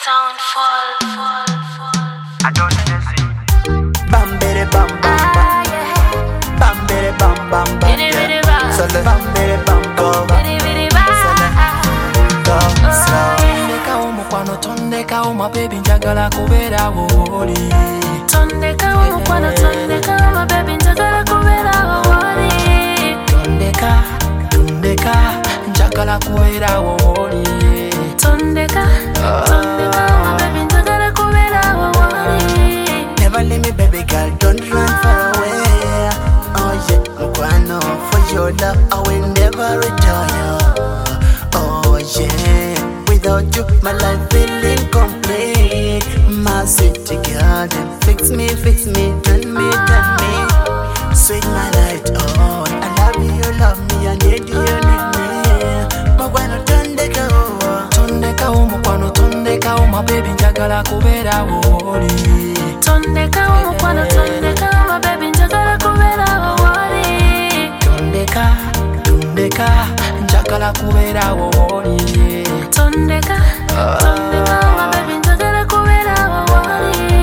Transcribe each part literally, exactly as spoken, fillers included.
sound fall, fall, fall. I don't see. Bam bere bam bam bam. Bam bere bam bam bam. Bidi bidi ba. Sole bam bere bam bam. Bidi bidi ba. Go slow. Tondeka omukwano, tondeka oma baby njagala kubeera woli. Tondeka omukwano, tondeka oma baby njagala kubeera woli. Tondeka, tondeka njagala kubeera woli. Tondeka, tondeka oma baby njagala kubeera woli. Never leave me, baby girl, don't run far away. Oh yeah, mukwano, for your love I will never retire. Oh yeah, without you my life feel incomplete. My city garden, fix me, fix me, turn me, turn me. Sweet my light on, I love you, love me, I need you, need me. Mukwano, tondeka over. Tondeka omukwano, tondeka oma baby njagala kubeera woli. Tondeka omukwano, tondeka oma baby njagala kubeera woli. Tondeka, tondeka njagala kubeera woli. Tondeka, tondeka oma baby njagala kubeera woli.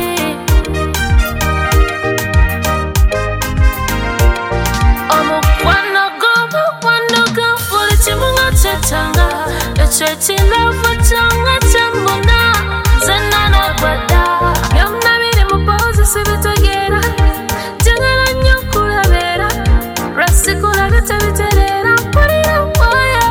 Omukwano gw'omukwano gwa buli kimu nga kyetanga, ekyo ekiravu kyanga kyembona zenna n'obwedda. Byonna biri mu pawuzi sibitegeera, njagala nnyo okulabeera, lwasikulabye tebitereera, mpulira mwoyo.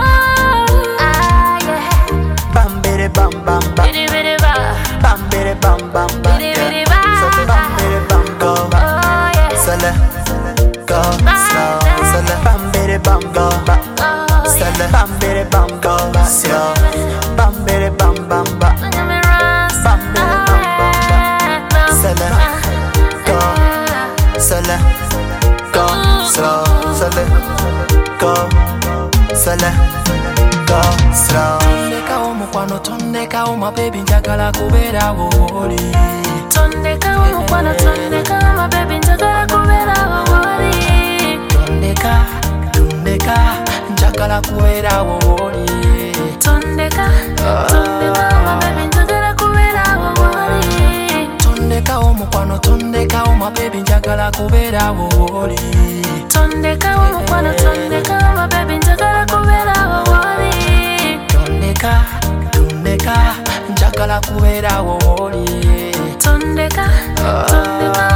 Bam bere bam bam bam. Bidi bidi ba. Bam bere bam bam bam. Bidi bidi ba. Sole bam bere bam go. Oh yeah. Sole go slow. Sole bam bere bam go. Oh Sole yeah. bam bere bam go slow. Bam bere bam bam bam. Let me run. Bam bere bam bam bam. Sole go. Sole go slow. Sole go. Sole go slow. Tondeka omukwano, tondeka oma baby njagala kubeera woli. Tondeka omukwano, tondeka oma baby njagala kubeera woli. Tondeka, tondeka njagala kubeera woli. Tondeka, tondeka oma baby njagala kubeera woli. Tondeka omukwano, tondeka oma baby njagala kubeera woli. Tondeka omukwano, tondeka oma baby njagala kubeera woli. Tondeka, tondeka njagala kubeera woli. Tondeka, tondeka